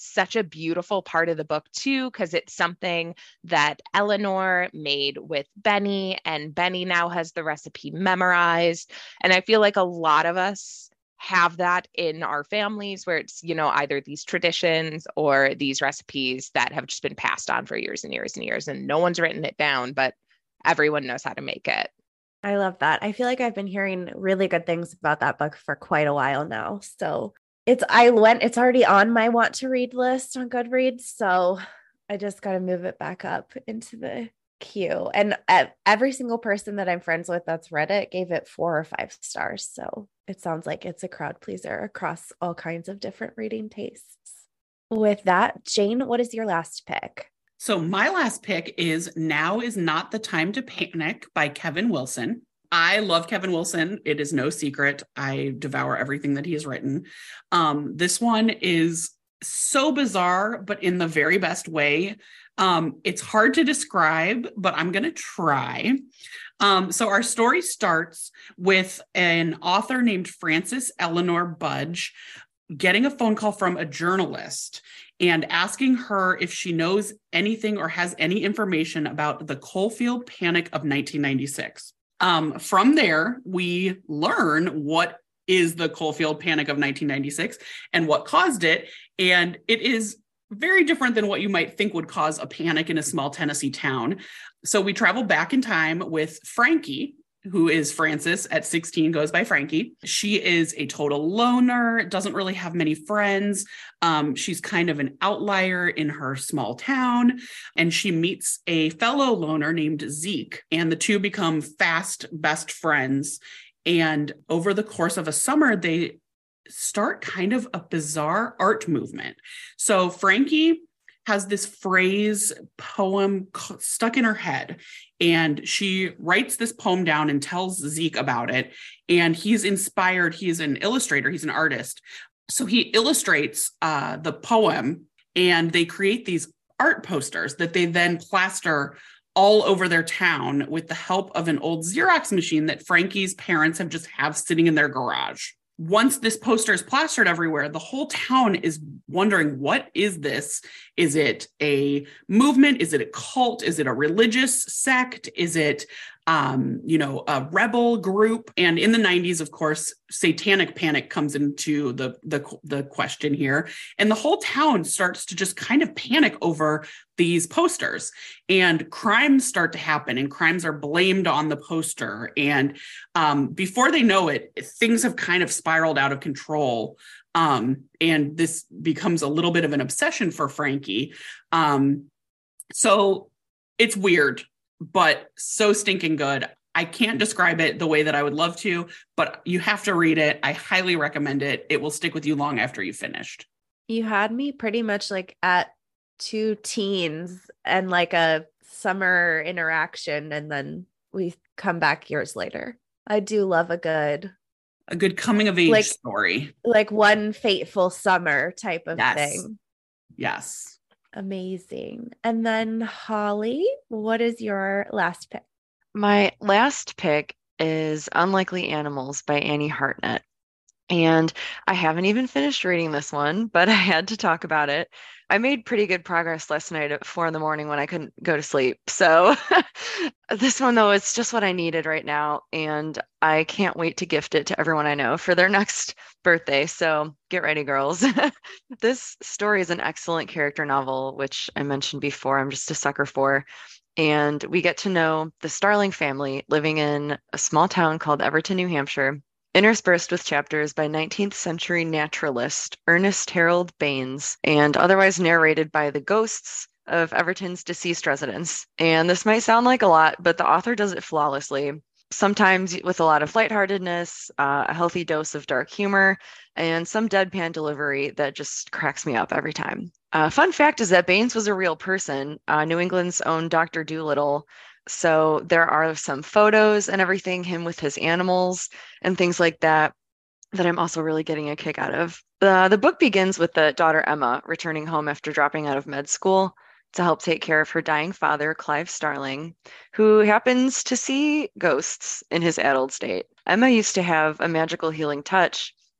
S3: such a beautiful part of the book too, because it's something that Eleanor made with Benny, and Benny now has the recipe memorized. And I feel like a lot of us have that in our families where it's, you know, either these traditions or these recipes that have just been passed on for years and years and years, and no one's written it down, but everyone knows how to make it.
S2: I love that. I feel like I've been hearing really good things about that book for quite a while now. So it's, I went, it's already on my want to read list on Goodreads. So I just got to move it back up into the queue. And every single person that I'm friends with that's read it gave it four or five stars. So it sounds like it's a crowd pleaser across all kinds of different reading tastes. With that, Jane, what is your last pick?
S6: So my last pick is Now Is Not the Time to Panic by Kevin Wilson. I love Kevin Wilson. It is no secret. I devour everything that he has written. Um, this one is so bizarre, but in the very best way. Um, it's hard to describe, but I'm going to try. Um, so our story starts with an author named Frances Eleanor Budge getting a phone call from a journalist and asking her if she knows anything or has any information about the Coalfield Panic of nineteen ninety-six. Um, from there, we learn what is the Coalfield Panic of nineteen ninety-six and what caused it. And it is very different than what you might think would cause a panic in a small Tennessee town. So we travel back in time with Frankie, who is Frances at sixteen, goes by Frankie. She is a total loner, doesn't really have many friends. Um, she's kind of an outlier in her small town, and she meets a fellow loner named Zeke, and the two become fast best friends. And over the course of a summer, they start kind of a bizarre art movement. So Frankie has this phrase poem stuck in her head, and she writes this poem down and tells Zeke about it. And he's inspired. He's an illustrator. He's an artist. So he illustrates uh, the poem, and they create these art posters that they then plaster all over their town with the help of an old Xerox machine that Frankie's parents have just have sitting in their garage. Once this poster is plastered everywhere, the whole town is wondering, what is this? Is it a movement? Is it a cult? Is it a religious sect? Is it, um, you know, a rebel group? And in the nineties, of course, satanic panic comes into the, the, the question here. And the whole town starts to just kind of panic over these posters, and crimes start to happen, and crimes are blamed on the poster. And um, before they know it, things have kind of spiraled out of control. Um, and this becomes a little bit of an obsession for Frankie. Um, so it's weird, but so stinking good. I can't describe it the way that I would love to, but you have to read it. I highly recommend it. It will stick with you long after you've finished.
S2: You had me pretty much like at two teens and like a summer interaction, and then we come back years later. I do love a good
S6: a good coming of age
S2: like,
S6: story,
S2: like One Fateful Summer type of
S6: yes.
S2: thing.
S6: Yes.
S2: Amazing. And then Holly, what is your last pick?
S5: My last pick is Unlikely Animals by Annie Hartnett. And I haven't even finished reading this one, but I had to talk about it. I made pretty good progress last night at four in the morning when I couldn't go to sleep. So this one, though, it's just what I needed right now. And I can't wait to gift it to everyone I know for their next birthday. So get ready, girls. This story is an excellent character novel, which I mentioned before. I'm just a sucker for. And we get to know the Starling family living in a small town called Everton, New Hampshire, interspersed with chapters by nineteenth century naturalist Ernest Harold Baines, and otherwise narrated by the ghosts of Everton's deceased residents. And this might sound like a lot, but the author does it flawlessly, sometimes with a lot of lightheartedness, uh, a healthy dose of dark humor, and some deadpan delivery that just cracks me up every time. Uh, fun fact is that Baines was a real person, uh, New England's own Doctor Dolittle. So there are some photos and everything, him with his animals and things like that, that I'm also really getting a kick out of. Uh, the book begins with the daughter Emma returning home after dropping out of med school to help take care of her dying father, Clive Starling, who happens to see ghosts in his adult state. Emma used to have a magical healing touch,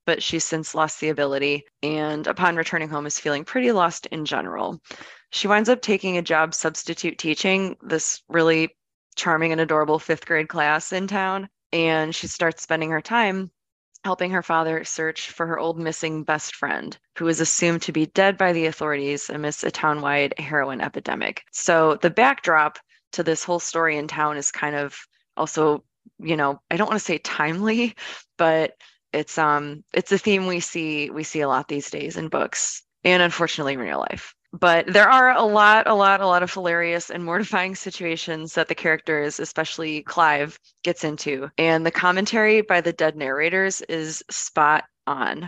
S5: but she's since lost the ability, and upon returning home is feeling pretty lost in general. She winds up taking a job substitute teaching this really charming and adorable fifth grade class in town, and she starts spending her time helping her father search for her old missing best friend, who is assumed to be dead by the authorities amidst a town-wide heroin epidemic. So the backdrop to this whole story in town is kind of also, you know, I don't want to say timely, but it's um it's a theme we see we see a lot these days in books and unfortunately in real life. But there are a lot, a lot, a lot of hilarious and mortifying situations that the characters, especially Clive, gets into. And the commentary by the dead narrators is spot on.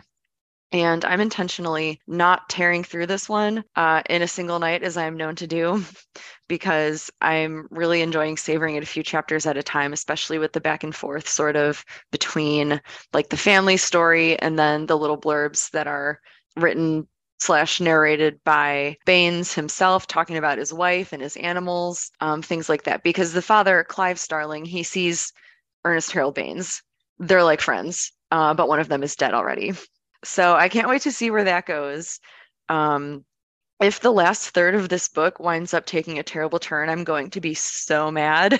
S5: And I'm intentionally not tearing through this one uh, in a single night, as I'm known to do, because I'm really enjoying savoring it a few chapters at a time, especially with the back and forth sort of between like the family story and then the little blurbs that are written slash narrated by Baines himself, talking about his wife and his animals, um, things like that. Because the father, Clive Starling, he sees Ernest Harold Baines. They're like friends, uh, but one of them is dead already. So I can't wait to see where that goes. Um, if the last third of this book winds up taking a terrible turn, I'm going to be so mad.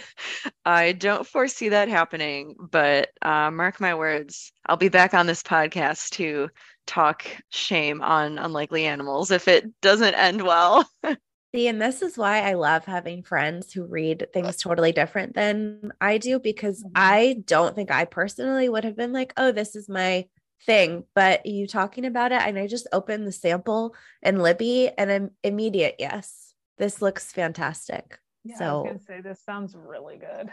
S5: I don't foresee that happening, but uh, mark my words, I'll be back on this podcast to talk shame on Unlikely Animals if it doesn't end well.
S2: See, and this is why I love having friends who read things totally different than I do, because I don't think I personally would have been like, oh, this is my thing. But you talking about it, and I just opened the sample and Libby, and an immediate yes, this looks fantastic.
S4: Yeah,
S2: so
S4: I was gonna say this sounds really good.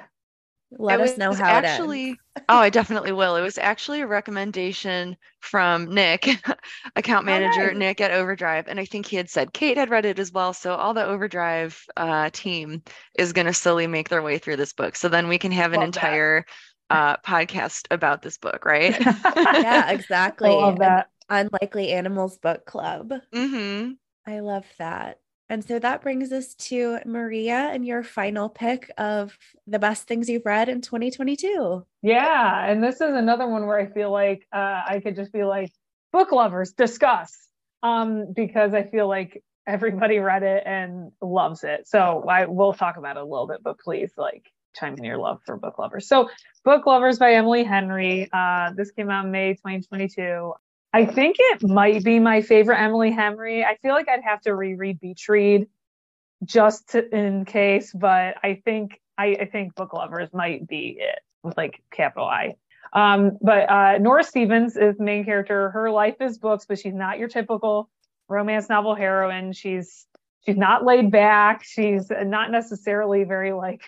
S2: Let
S5: it
S2: us know
S5: was
S2: how
S5: actually,
S2: it ends.
S5: Oh, I definitely will. It was actually a recommendation from Nick, account manager
S4: nice.
S5: Nick at Overdrive. And I think he had said Kate had read it as well. So all the Overdrive uh, team is going to slowly make their way through this book. So then we can have an
S4: Love
S5: entire uh, podcast about this book, right?
S2: Yeah, exactly.
S4: I love that.
S2: An Unlikely Animals book club.
S5: Mm-hmm.
S2: I love that. And so that brings us to Maria and your final pick of the best things you've read in twenty twenty-two.
S4: Yeah. And this is another one where I feel like uh, I could just be like, book lovers, discuss. Um, because I feel like everybody read it and loves it. So I will talk about it a little bit, but please like chime in your love for book lovers. So Book Lovers by Emily Henry. Uh, this came out in May twenty twenty-two. I think it might be my favorite Emily Henry. I feel like I'd have to reread Beach Read just to, in case, but I think I, I think Book Lovers might be it with like capital I. Um, but uh, Nora Stevens is the main character. Her life is books, but she's not your typical romance novel heroine. She's she's not laid back. She's not necessarily very like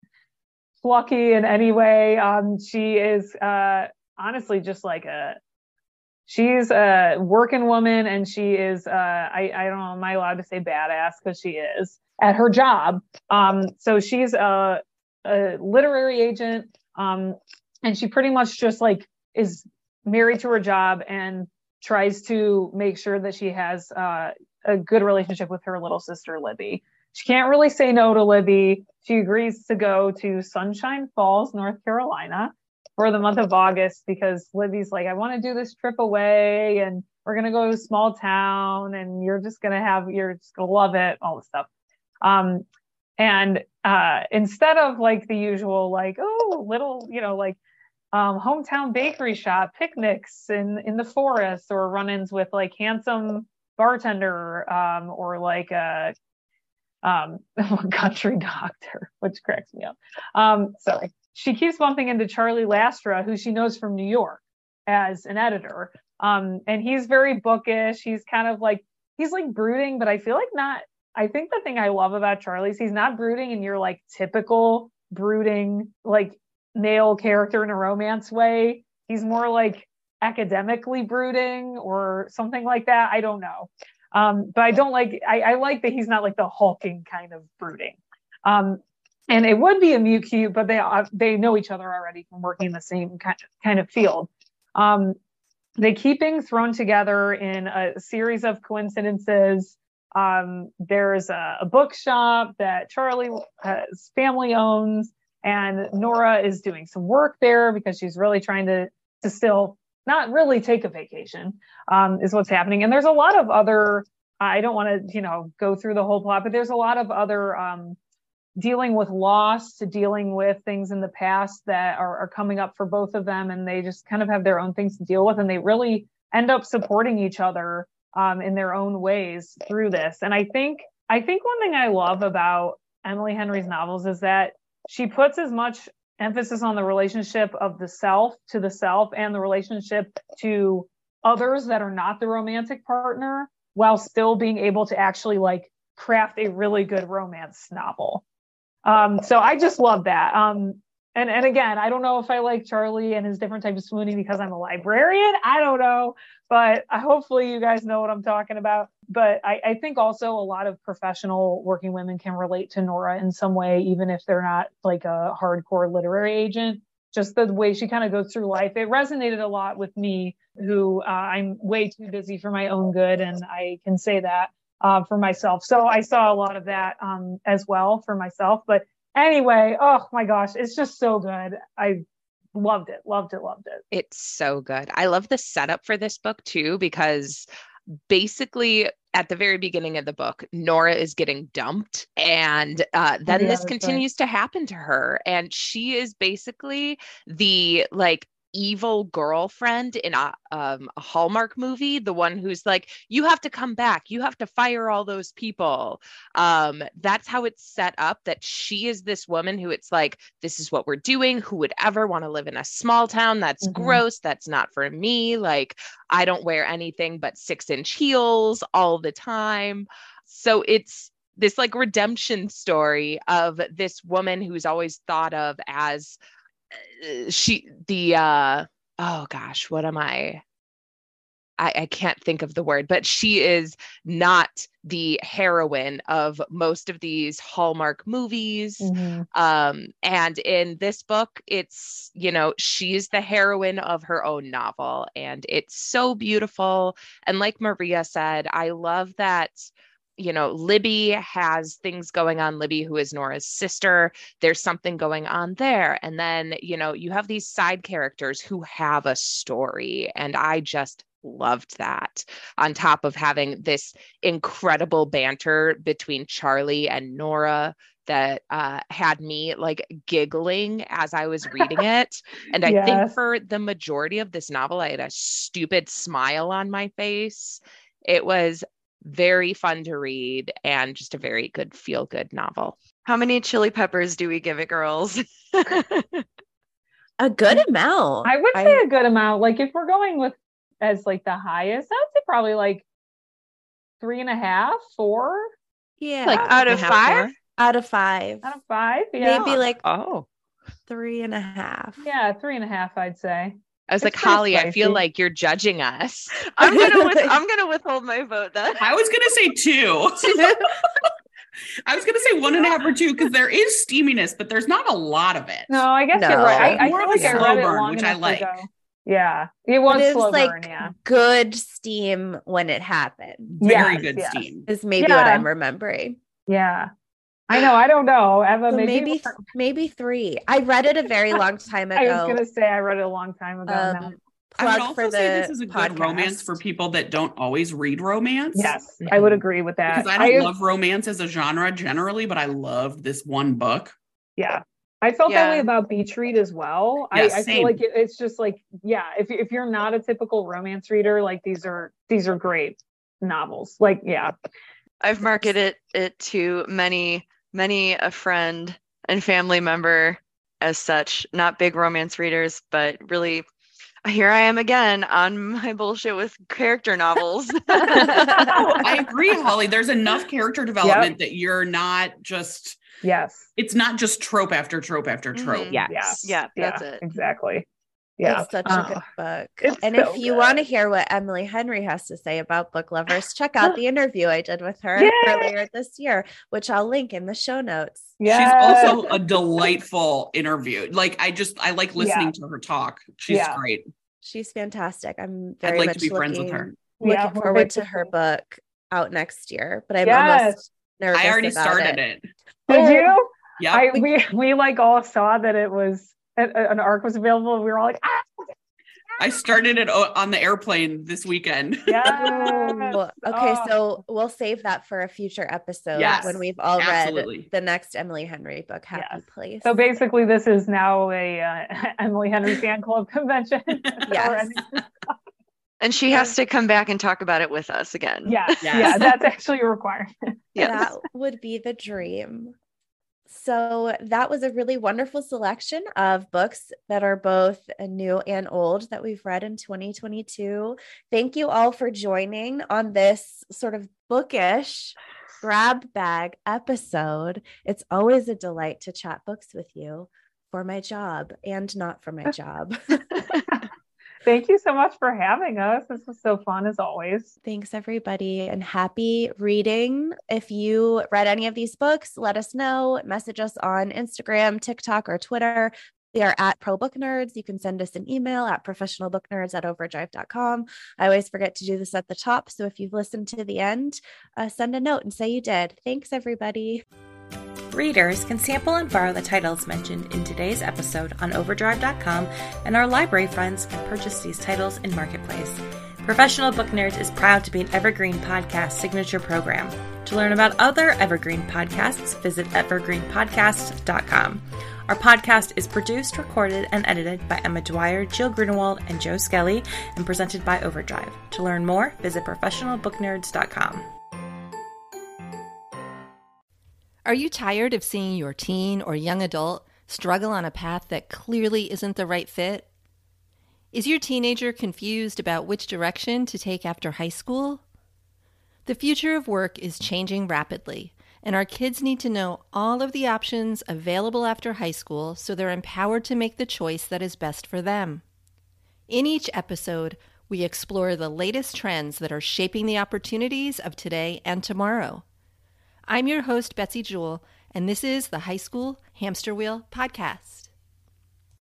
S4: plucky in any way. Um, she is uh, honestly just like a She's a working woman, and she is, uh, I, I don't know, am I allowed to say badass? Because she is at her job. Um, so she's a, a literary agent, um, and she pretty much just like is married to her job and tries to make sure that she has uh, a good relationship with her little sister, Libby. She can't really say no to Libby. She agrees to go to Sunshine Falls, North Carolina, for the month of August, because Libby's like, I want to do this trip away, and we're going to go to a small town, and you're just going to have, you're just going to love it, all this stuff. Um, and uh, instead of like the usual, like, oh, little, you know, like um, hometown bakery shop, picnics in, in the forest, or run-ins with like handsome bartender, um, or like a um, country doctor, which cracks me up. Um, sorry. She keeps bumping into Charlie Lastra, who she knows from New York as an editor. Um, and he's very bookish. He's kind of like, he's like brooding, but I feel like not, I think the thing I love about Charlie is he's not brooding in your like typical brooding, like male character in a romance way. He's more like academically brooding or something like that. I don't know. Um, but I don't like, I, I like that he's not like the hulking kind of brooding. Um, And it would be a mute cute, but they uh, they know each other already from working in the same kind of, kind of field. Um, they keep being thrown together in a series of coincidences. Um, there's a, a bookshop that Charlie's family owns, and Nora is doing some work there because she's really trying to, to still not really take a vacation, um, is what's happening. And there's a lot of other, I don't want to, you know, go through the whole plot, but there's a lot of other um, dealing with loss to dealing with things in the past that are, are coming up for both of them. And they just kind of have their own things to deal with. And they really end up supporting each other um, in their own ways through this. And I think, I think one thing I love about Emily Henry's novels is that she puts as much emphasis on the relationship of the self to the self and the relationship to others that are not the romantic partner, while still being able to actually like craft a really good romance novel. Um, so I just love that. Um, and, and again, I don't know if I like Charlie and his different types of swooning because I'm a librarian. I don't know, but I, hopefully you guys know what I'm talking about. But I, I think also a lot of professional working women can relate to Nora in some way, even if they're not like a hardcore literary agent. Just the way she kind of goes through life. It resonated a lot with me, who uh, I'm way too busy for my own good. And I can say that uh, for myself. So I saw a lot of that um, as well for myself. But anyway, oh my gosh, it's just so good. I loved it, loved it, loved it.
S3: It's so good. I love the setup for this book too, because basically at the very beginning of the book, Nora is getting dumped, and uh, then
S4: Yeah,
S3: this
S4: that's
S3: continues to happen to her. And she is basically the like evil girlfriend in a, um, a Hallmark movie, the one who's like, you have to come back, you have to fire all those people. Um, that's how it's set up, that she is this woman who it's like, this is what we're doing. Who would ever want to live in a small town? That's
S4: Mhm.
S3: gross. That's not for me. Like, I don't wear anything but six inch heels all the time. So it's this like redemption story of this woman who's always thought of as she the uh oh gosh what am I I I can't think of the word, but she is not the heroine of most of these Hallmark movies.
S4: Mhm.
S3: Um and in this book, it's, you know, she's the heroine of her own novel, and it's so beautiful. And like Maria said, I love that, you know, Libby has things going on. Libby, who is Nora's sister, there's something going on there. And then, you know, you have these side characters who have a story. And I just loved that, on top of having this incredible banter between Charlie and Nora that uh, had me like giggling as I was reading it. And I
S4: Yes.
S3: think for the majority of this novel, I had a stupid smile on my face. It was very fun to read and just a very good feel good novel.
S5: How many chili peppers do we give it, girls?
S2: A good amount.
S4: I would say a good amount. Like if we're going with as like the highest, I would say probably like three and a half, four
S2: yeah,
S3: Like
S5: Out of
S3: half
S5: five?
S3: more.
S2: out of five,
S4: out of five. Yeah.
S2: maybe like
S3: Oh,
S2: three and a half.
S4: Yeah, three and a half, I'd say.
S3: I was
S4: It's
S3: like,
S4: pretty
S3: Holly, I feel
S4: spicy.
S3: like you're judging us.
S5: I'm gonna with, I'm gonna withhold my vote then.
S6: I was gonna say two. I was gonna say one and a half or two because there is steaminess, but there's not a lot of it.
S4: No, I guess
S2: No.
S4: you're right. I, I
S6: More
S4: feel
S6: of
S4: like
S6: a
S4: I
S6: slow
S4: read it
S6: burn,
S4: long
S6: which I
S4: enough
S6: like.
S4: ago. Yeah, it was
S2: But it's
S4: slow
S2: like
S4: burn. Yeah,
S2: good steam when it happened
S6: Very
S4: Yes,
S6: good
S4: yes.
S6: steam.
S2: is maybe what
S4: Yeah.
S2: I'm remembering.
S4: yeah. I know. I don't know, Emma.
S2: So
S4: maybe
S2: maybe th- maybe three. I read it a very long time
S4: I was
S2: ago.
S4: gonna say I read it a long time ago. now.
S2: Um,
S6: I would
S2: plug
S6: also
S2: for the
S6: say this is a good
S2: podcast.
S6: romance for people that don't always read romance.
S4: Yes, I would agree with that.
S6: Because I don't love romance as a genre generally, but I loved this one book.
S4: Yeah, I felt that
S5: Yeah.
S4: way about Beach Read as well.
S6: Yeah,
S4: I, I
S6: same.
S4: feel like it, it's just like, yeah, if you- if you're not a typical romance reader, like these are these are great novels. Like, yeah,
S5: I've marketed it to many, many a friend and family member as such, not big romance readers, but really, here I am again on my bullshit with character novels.
S6: Oh, I agree, Holly. There's enough character development that you're not just,
S4: yes,
S6: it's not just trope after trope after trope.
S5: Mhm.
S3: Yes.
S5: Yeah, that's it.
S4: exactly. Yeah,
S2: It's such
S4: Uh,
S2: a good book.
S4: it's
S2: And
S4: so
S2: if you
S4: good.
S2: want to hear what Emily Henry has to say about book lovers, check out the interview I did with her
S4: Yay!
S2: earlier this year, which I'll link in the show notes.
S6: She's
S4: Yes.
S6: also a delightful interview. Like I just, I like listening
S4: Yeah.
S6: to her talk. She's
S4: Yeah.
S6: great.
S2: She's fantastic. I'm
S6: I'd
S2: very
S6: like
S2: much
S6: to be friends with
S2: looking,
S6: her.
S2: looking
S4: Yeah, we're
S2: forward
S4: big
S2: to her
S4: fans.
S2: book out next year, but I'm
S4: Yes.
S2: almost nervous.
S6: I already
S2: about
S6: started
S2: it.
S6: it.
S4: Did you?
S6: Yeah.
S4: I we we like all saw that it was an, an arc was available. And we were all like, ah!
S6: I started it o- on the airplane this weekend.
S4: Yeah.
S2: Ooh, okay, so we'll save that for a future episode
S6: Yes,
S2: when we've all
S6: absolutely.
S2: read the next Emily Henry book, Happy
S4: Yes.
S2: Place.
S4: So basically, this is now a uh, Emily Henry Fan Club convention.
S2: Yes.
S5: And she has to come back and talk about it with us again.
S4: Yeah,
S6: Yes.
S4: yeah, that's actually a requirement.
S5: Yes.
S2: That would be the dream. So that was a really wonderful selection of books that are both new and old that we've read in twenty twenty-two. Thank you all for joining on this sort of bookish grab bag episode. It's always a delight to chat books with you for my job and not for my job.
S4: Thank you so much for having us. This was so fun as always.
S2: Thanks, everybody, and happy reading. If you read any of these books, let us know. Message us on Instagram, TikTok, or Twitter. We are at Pro Book Nerds. You can send us an email at professionalbooknerds at overdrive dot com. I always forget to do this at the top. So if you've listened to the end, uh, send a note and say you did. Thanks, everybody. Readers can sample and borrow the titles mentioned in today's episode on overdrive dot com, and our library friends can purchase these titles in Marketplace. Professional Book Nerds is proud to be an Evergreen Podcast signature program. To learn about other Evergreen podcasts, visit evergreen podcast dot com. Our podcast is produced, recorded, and edited by Emma Dwyer, Jill Grunewald, and Joe Skelly, and presented by Overdrive. To learn more, visit professional book nerds dot com.
S9: Are you tired of seeing your teen or young adult struggle on a path that clearly isn't the right fit? Is your teenager confused about which direction to take after high school? The future of work is changing rapidly, and our kids need to know all of the options available after high school so they're empowered to make the choice that is best for them. In each episode, we explore the latest trends that are shaping the opportunities of today and tomorrow. I'm your host, Betsy Jewell, and this is the High School Hamster Wheel Podcast.